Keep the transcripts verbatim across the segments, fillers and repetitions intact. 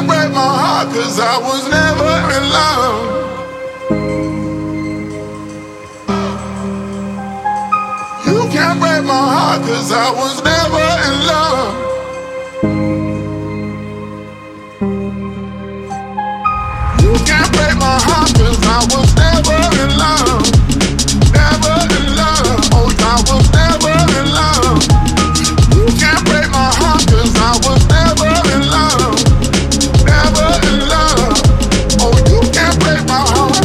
can't break my heart, cause I was never in love. You can't break my heart, cause I was never in love. You can't break my heart, cause I was never in love. Never in love, oh I was never in love. You can't break my heart, cause I was never in love. Never in love, oh you can't break my heart.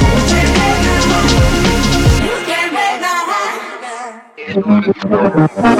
It's